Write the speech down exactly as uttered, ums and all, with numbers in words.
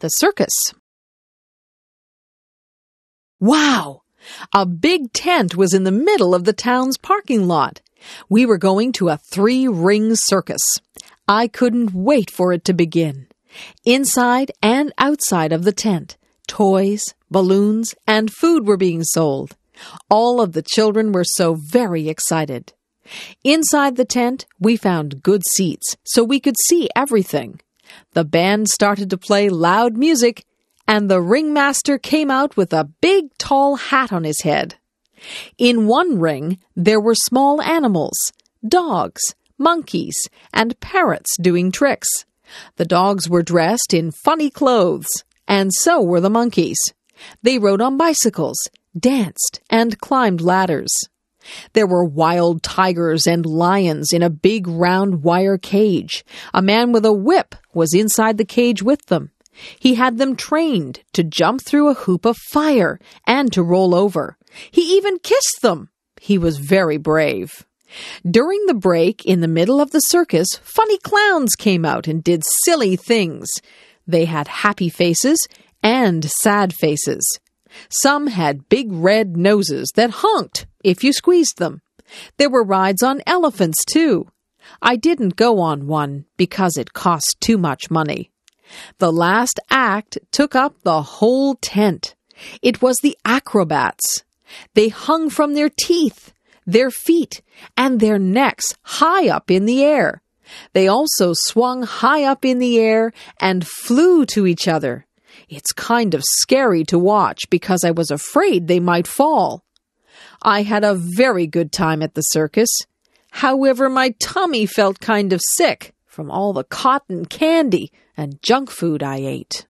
the circus. Wow! A big tent was in the middle of the town's parking lot. We were going to a three-ring circus. I couldn't wait for it to begin. Inside and outside of the tent, toys, balloons, and food were being sold. All of the children were so very excited. Inside the tent, we found good seats so we could see everything. The band started to play loud music, and the ringmaster came out with a big tall hat on his head. In one ring, there were small animals, dogs, monkeys, and parrots doing tricks. The dogs were dressed in funny clothes, and so were the monkeys. They rode on bicycles, danced, and climbed ladders. There were wild tigers and lions in a big round wire cage. A man with a whip was inside the cage with them. He had them trained to jump through a hoop of fire and to roll over. He even kissed them. He was very brave. During the break in the middle of the circus, funny clowns came out and did silly things. They had happy faces and sad faces. Some had big red noses that honked if you squeezed them. There were rides on elephants, too. I didn't go on one because it cost too much money. The last act took up the whole tent. It was the acrobats. They hung from their teeth, their feet, and their necks high up in the air. They also swung high up in the air and flew to each other. It's kind of scary to watch because I was afraid they might fall. I had a very good time at the circus. However, my tummy felt kind of sick from all the cotton candy and junk food I ate.